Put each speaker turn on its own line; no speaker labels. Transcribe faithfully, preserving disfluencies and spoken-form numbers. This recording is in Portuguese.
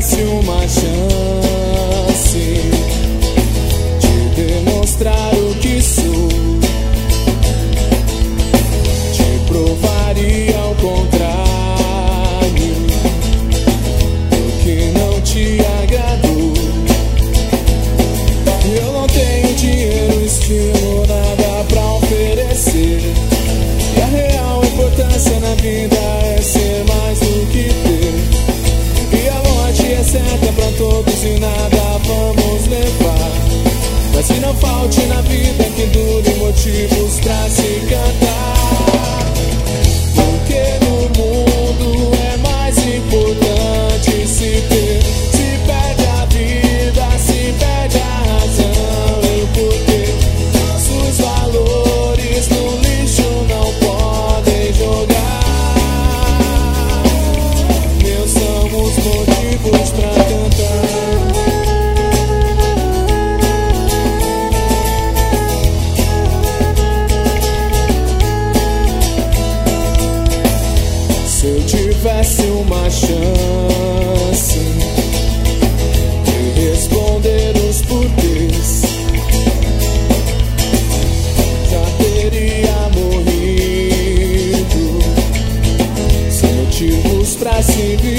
tivesse uma chance de demonstrar o que sou, te provaria ao contrário do que não te agradou. Eu não tenho dinheiro, estilo, nada pra oferecer, e a real importância na vida é ser mais do que ter. E a morte é certa pra todos e nada vamos levar, mas que não falte na vida que dure motivos pra se cantar. Porque no mundo é mais importante se ter, se perde a vida, se perde a razão e o porquê. Nossos valores no lixo não podem jogar. Meus são os motivos pra cantar. Se eu tivesse uma chance de responder os porquês, já teria morrido, sem motivos pra se viver.